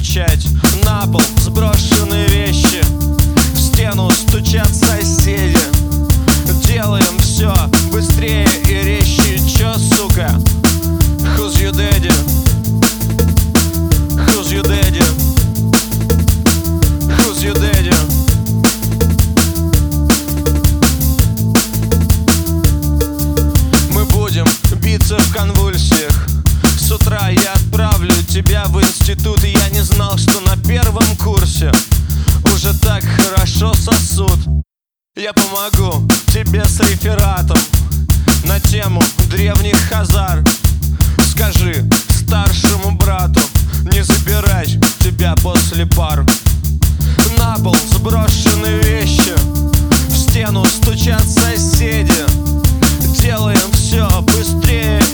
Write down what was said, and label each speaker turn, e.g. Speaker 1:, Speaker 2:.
Speaker 1: кричать. На пол сброшены вещи, в стену стучат соседи. Делаем все быстрее и резче. Чё, сука? Who's your daddy? Who's your daddy? Who's your daddy? Мы будем биться в конвульсиях. С утра я отправлю тебя в институт. И я не знал, что на первом курсе уже так хорошо сосут. Я помогу тебе с рефератом на тему древних хазар. Скажи старшему брату не забирать тебя после пар. На пол сброшены вещи, в стену стучат соседи. Делаем все быстрее